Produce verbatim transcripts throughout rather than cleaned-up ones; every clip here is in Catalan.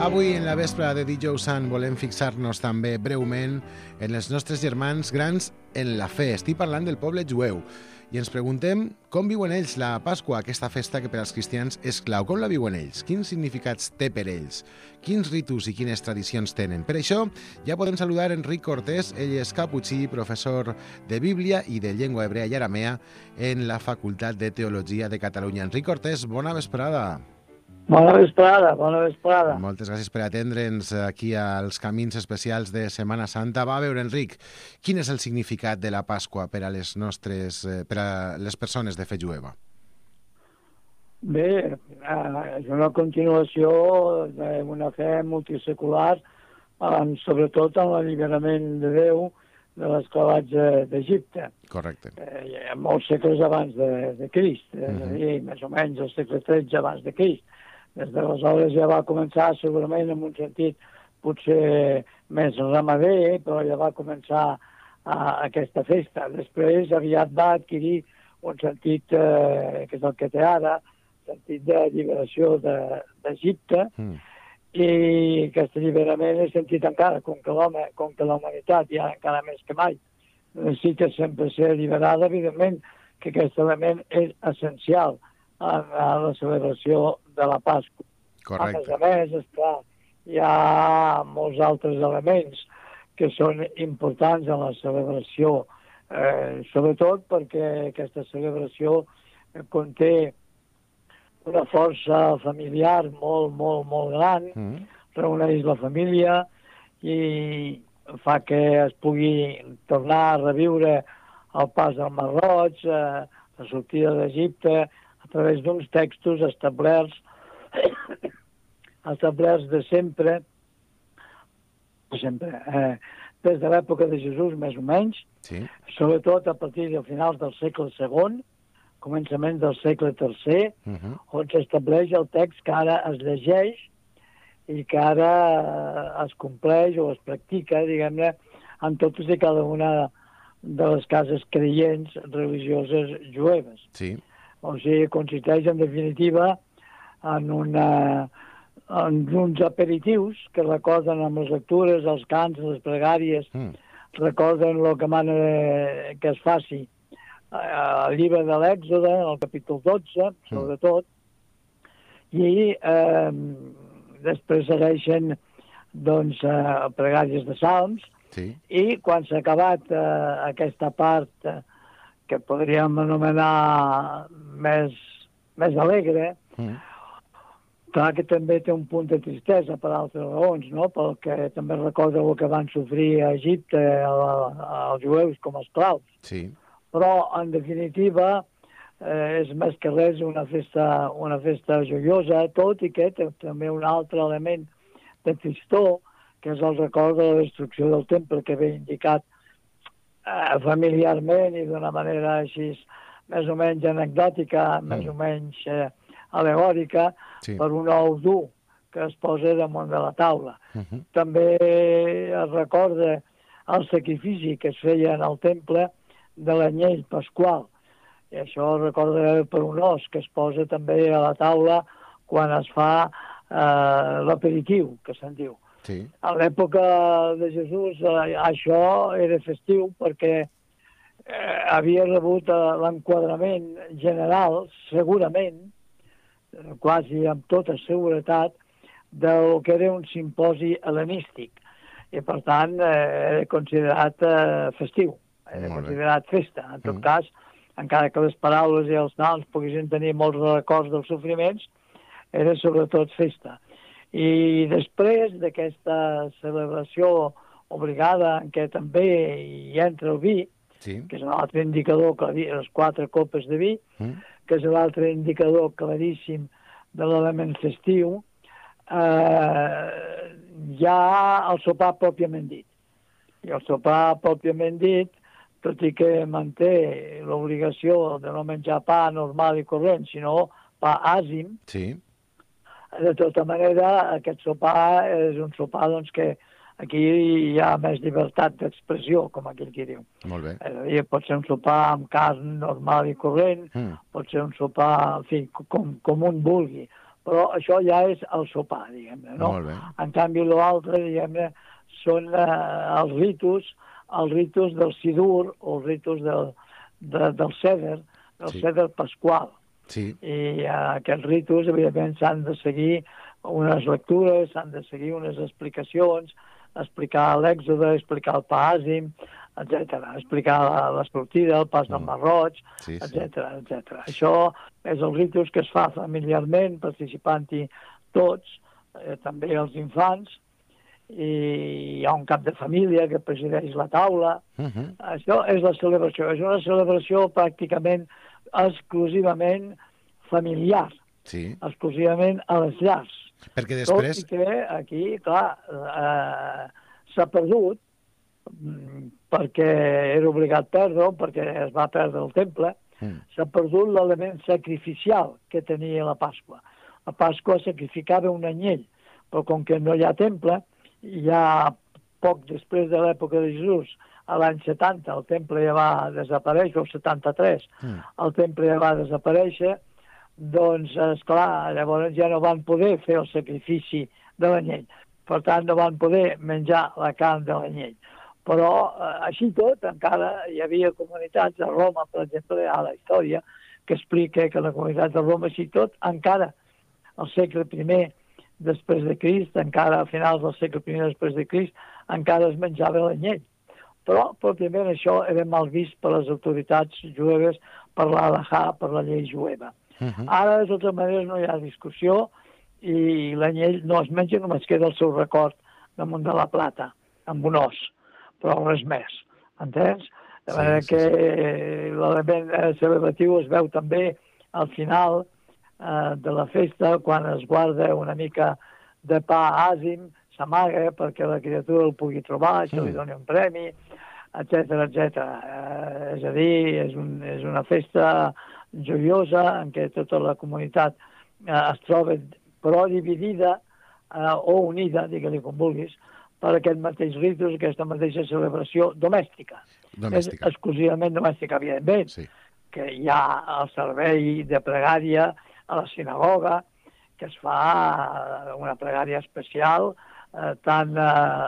Avui, en la vespre de dijous sant, volem fixar-nos també breument en els nostres germans grans en la fe. Estic parlant del poble jueu i ens preguntem com viuen ells la Pasqua, aquesta festa que per als cristians és clau. Com la viuen ells? Quins significats té per ells? Quins ritus i quines tradicions tenen? Per això ja podem saludar Enric Cortés. Ell és caputxí, professor de Bíblia i de llengua hebrea i aramea en la Facultat de Teologia de Catalunya. Enric Cortés, bona vesprada. Bona vesprada, bona vesprada. Moltes gràcies per atendre'ns aquí als Camins Especials de Setmana Santa. Va, a veure, Enric, quin és el significat de la Pasqua per a les nostres, per a les persones de fe jueva? Bé, és una continuació d'una fe multisecular, sobretot en l'alliberament de Déu de l'esclavatge d'Egipte. Correcte. Eh, molts segles abans de, de Crist, és a dir, més o menys el segle tretze abans de Crist. Des d'aleshores ja va començar, segurament, en un sentit potser més ramader, però ja va començar a, aquesta festa. Després aviat va adquirir un sentit, eh, que és el que té ara, sentit de lliberació d'Egipte, de, mm. i aquest alliberament és sentit encara, com que l'home, com que la humanitat, ja encara més que mai, necessita sempre ser alliberada, evidentment que aquest element és essencial en, en la celebració de la Pasqua. Correcte. A més a més, esclar, hi ha molts altres elements que són importants en la celebració, eh, sobretot perquè aquesta celebració conté una força familiar molt, molt, molt gran, mm. reuneix la família i fa que es pugui tornar a reviure el pas del Mar Roig, eh, la sortida d'Egipte, a través d'uns textos establerts establerts de sempre, sempre eh, des de l'època de Jesús, més o menys, sí. Sobretot a partir del final del segle segon, començament del segle tercer, uh -huh. on s'estableix el text que ara es llegeix i que ara es compleix o es practica, diguem-ne, en totes i cada una de les cases creients religioses jueves. Sí. O sigui, consisteix, en definitiva, en, una, en uns aperitius que recorden amb les lectures, els cants, les pregàries, mm. recorden el que mana de, que es faci al llibre de l'Èxode, al capítol dotze, sobretot, mm. i eh, després segueixen doncs, eh, pregàries de salms, sí. i quan s'ha acabat eh, aquesta part eh, que podríem anomenar més, més alegre, mm. clar que també té un punt de tristesa per altres raons, no? Perquè també recorda el que van sofrir a Egipte els jueus com a esclaus. Sí. Però, en definitiva, eh, és més que res una festa, una festa joiosa, tot i que té també un altre element de tristor, que és el record de la destrucció del temple, que ve indicat eh, familiarment i d'una manera així més o menys anecdòtica, mm. més o menys eh, alegòrica, sí. per un ou dur que es posa damunt de la taula. Uh -huh. També es recorda el sacrifici que es feia en el temple de l'anyell pasqual. I això es recorda per un os que es posa també a la taula quan es fa eh, l'aperitiu, que se'n diu. Sí. A l'època de Jesús eh, això era festiu perquè eh, havia rebut eh, l'enquadrament general, segurament, eh, quasi amb tota seguretat, del que era un simposi hel·lenístic. I, per tant, eh, era considerat eh, festiu, era Molt considerat bé. festa. En tot mm. cas, encara que les paraules i els noms poguessin tenir molts records dels sofriments, era sobretot festa. I després d'aquesta celebració obligada en què també hi entra el vi, sí. que és un altre indicador, les quatre copes de vi, mm. que és l'altre indicador claríssim de l'element festiu, eh, hi ha el sopar pròpiament dit. I el sopar pròpiament dit, tot i que manté l'obligació de no menjar pa normal i corrent, sinó pa àsim, sí. de tota manera, aquest sopar és un sopar doncs, que aquí hi ha més llibertat d'expressió, com aquell qui diu. Molt bé. És a dir, pot ser un sopar amb carn normal i corrent, mm. pot ser un sopar, en fi, com, com un vulgui, però això ja és el sopar, diguem-ne, no? Molt bé. En canvi, l'altre, diguem-ne, són eh, els ritus, els ritus del sidur o els ritus del, de, del ceder, del Sí. ceder pasqual. Sí. I eh, aquests ritus, evidentment, s'han de seguir unes lectures, s'han de seguir unes explicacions, explicar l'èxode, explicar el pàsim, etcètera, explicar la, la sortida, el pas del Mar Roig, Sí, sí. etcètera, etcètera. Això és els ritus que es fa familiarment, participant-hi tots, eh, també els infants, i hi ha un cap de família que presideix la taula. Uh -huh. Això és la celebració. És una celebració pràcticament exclusivament familiar, Sí. exclusivament a les llars. Perquè després... Tot i que aquí, clar, eh, s'ha perdut, mm, perquè era obligat perdre-ho, perquè es va perdre el temple, Mm. s'ha perdut l'element sacrificial que tenia la Pasqua. La Pasqua sacrificava un anyell, però com que no hi ha temple, ja poc després de l'època de Jesús, a l'any setanta, el temple ja va desaparèixer, o setanta-tres, Mm. el temple ja va desaparèixer, doncs, esclar, llavors ja no van poder fer el sacrifici de l'anyell. Per tant, no van poder menjar la carn de l'anyell. Però, eh, així tot, encara hi havia comunitats a Roma, per exemple, a la història, que explica que la comunitat de Roma, així tot, encara al segle primer després de Crist, encara a finals del segle primer després de Crist, encara es menjava l'anyell. Però, pròpiament, això era mal vist per les autoritats jueves, per l'Alahà, per la llei jueva. Uh -huh. Ara, de totes maneres, no hi ha discussió i l'anyell no es menja, només queda el seu record damunt de la plata, amb un os, però res més, entens? De Sí, manera sí, que sí. l'element eh, celebratiu es veu també al final eh, de la festa, quan es guarda una mica de pa àsim, s'amaga perquè la criatura el pugui trobar, se li Mm. doni un premi, etcètera, etcètera. Eh, és a dir, és, un, és una festa joiosa en què tota la comunitat eh, es troba però dividida eh, o unida, digue-li com vulguis, per aquest mateix ritus, aquesta mateixa celebració domèstica. Domèstica. És exclusivament domèstica, evidentment, Sí. que hi ha el servei de pregària a la sinagoga, que es fa una pregària especial, eh, tant eh,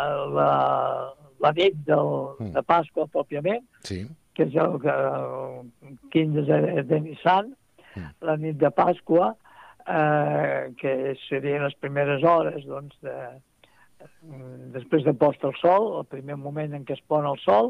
la, la nit del, Mm. de Pasqua pròpiament, Sí. que és el, el quinze de, de Nissan, Mm. la nit de Pasqua, eh, que serien les primeres hores, doncs, de, després de posta el sol, el primer moment en què es pon el sol,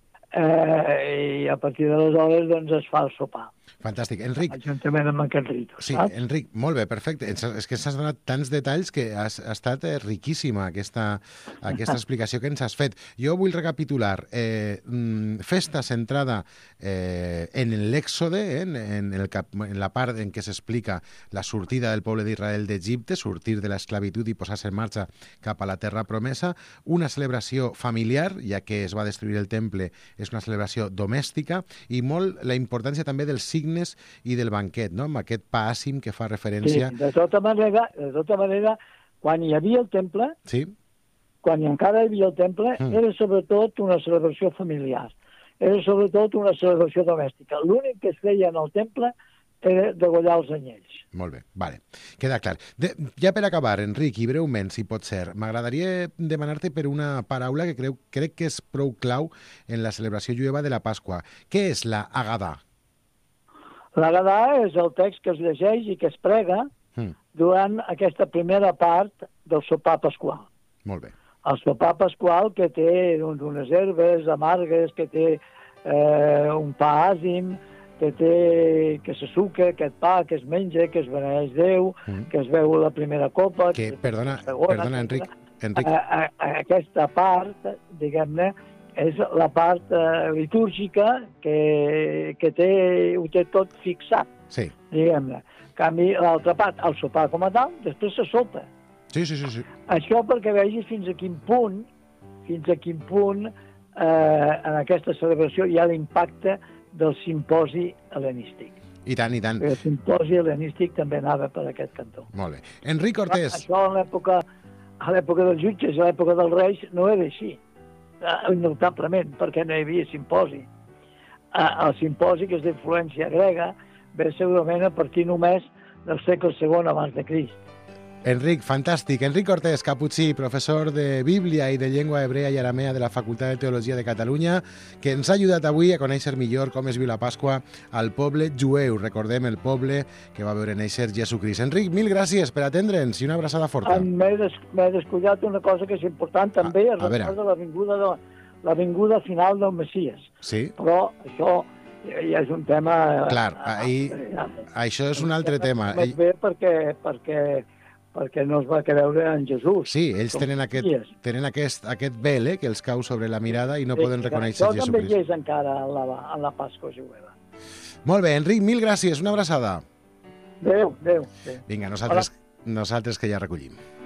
eh, i a partir d'aleshores doncs, es fa el sopar. Fantàstic. Enric, Juntament amb aquest ritu, sí, saps? Enric, molt bé, perfecte. Ens- És que ens has donat tants detalls que has, ha estat eh, riquíssima aquesta, aquesta explicació que ens has fet. Jo vull recapitular. Eh, mm, festa centrada eh, en l'Èxode, eh, en, en, el cap, en la part en què s'explica la sortida del poble d'Israel d'Egipte, sortir de l'esclavitud i posar-se en marxa cap a la terra promesa. Una celebració familiar, ja que es va destruir el temple, és una celebració domèstica, i molt la importància també dels signes i del banquet, no? Amb aquest pa àsim que fa Sí, referència... de tota manera, de tota manera, quan hi havia el temple, Sí? quan encara hi havia el temple, Mm. era sobretot una celebració familiar. Era sobretot una celebració domèstica. L'únic que es feia en el temple era degollar els anyells. Molt bé, vale. Queda clar. De, ja per acabar, Enric, i breument, si pot ser, m'agradaria demanar-te per una paraula que creu, crec que és prou clau en la celebració jueva de la Pasqua. Què és la Agadà? L'Agadà és el text que es llegeix i que es prega Mm, durant aquesta primera part del sopar pasqual. molt bé. El sopar pasqual que té doncs, unes herbes amargues, que té eh, un pa àsim, que té que se suca aquest pa, que es menja, que es beneeix Déu, Mm. que es veu la primera copa... Que, que perdona, la segona, perdona, Enric, Enric, A, a, a aquesta part, diguem-ne, és la part eh, litúrgica que, que té, ho té tot fixat, sí, diguem-ne. En canvi, l'altra part, el sopar com a tal, després se sopa. sí, sí, sí, sí. Això perquè vegis fins a quin punt, fins a quin punt eh, en aquesta celebració hi ha l'impacte del simposi hel·lenístic. I tant, i tant. El simposi hel·lenístic també anava per aquest cantó. Molt bé. Enric Cortés, Això en l'època a l'època dels jutges i a l'època dels reis no era així, eh, indubtablement, perquè no hi havia simposi. Eh, el simposi, que és d'influència grega, ve segurament a partir només del segle segon abans de Crist. Enric, fantàstic. Enric Cortés, caputxí, professor de Bíblia i de llengua hebrea i aramea de la Facultat de Teologia de Catalunya, que ens ha ajudat avui a conèixer millor com es viu la Pasqua al poble jueu. Recordem el poble que va veure néixer Jesucrist. Enric, mil gràcies per atendre'ns i una abraçada forta. M'he des, descuidat una cosa que és important també, a, a record de l'avinguda de, l'avinguda final del Messies. Sí. Però això ja és un tema... Clar, ahir, això és un altre tema. Més bé perquè, perquè, perquè no es va que veure en Jesús. Sí, ells tenen aquest, tenen aquest, aquest vel eh, que els cau sobre la mirada i no sí, poden reconèixer Jesucrist. Això també hi és encara en la, en la Pasqua jueva. Molt bé, Enric, mil gràcies, una abraçada. Adéu, adéu. Vinga, nosaltres, nosaltres que ja recollim.